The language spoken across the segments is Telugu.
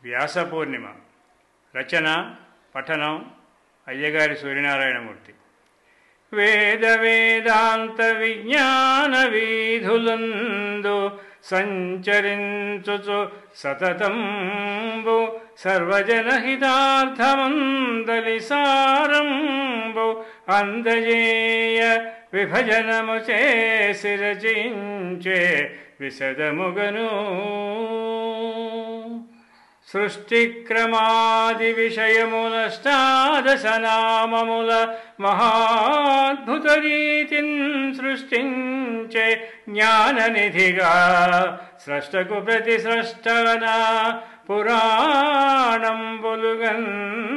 వ్యాస పూర్ణిమ. రచన పఠనం అయ్యగారి సూర్యనారాయణమూర్తి. వేద వేదాంత విజ్ఞాన వీధులందు సంచరించుచు సతతంబు సర్వజనహితార్థమందలి సారంబు అందజేయ విభజనము చేసి రచించే విశదముగను. సృష్టిక్రమాది విషయములష్టాదశనామముల మహాద్భుత రీతిన్ సృష్టించే జ్ఞాననిధిగా స్రష్టకు ప్రతి స్రష్టవన పురాణంబులుగన్.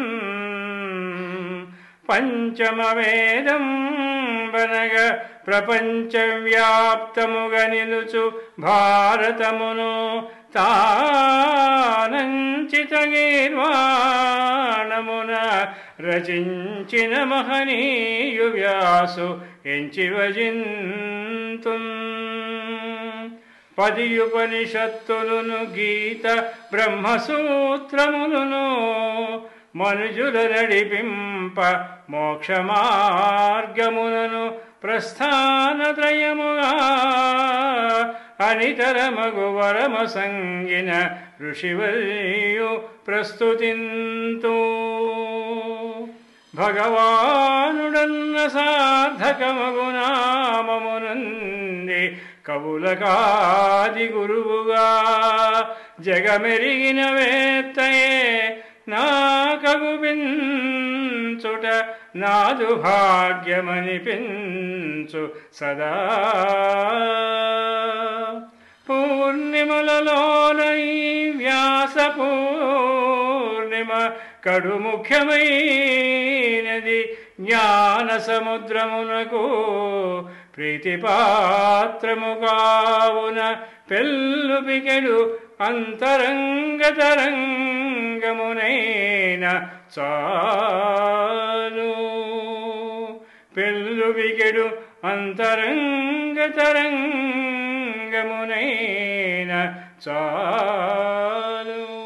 పంచమ వేదం వనగ ప్రపంచవ్యాప్తముగా నిలుచు భారతమును తానంచిత గీర్వాణమున రచించిన మహనీయు వ్యాసు ఎంచివజింతున్. 10 ఉపనిషత్తులను గీత బ్రహ్మసూత్రములను మనుజుల నడిపింప మోక్ష మార్గములను ప్రస్థానత్రయముగా అనితరమగు వరమ సంగిన ఋషివర్యు ప్రస్తుతింతు. భగవానుడన్న సార్థకమగు నామమునంది కవులకాది గురువుగా జగమెరిగిన వేత్తయే నాకగుపించుట నాదు భాగ్యమనిపించు సదా. పూర్ణిమలలోన ఈ వ్యాస పూర్ణిమ కడు ముఖ్యమైనది. జ్ఞాన సముద్రమునకు ప్రీతిపాత్రము కావున పెళ్ళు పికెడు అంతరంగతరంగమునైన చాలు. పెళ్ళు పికెడు అంతరంగతరంగమునైన చాలు.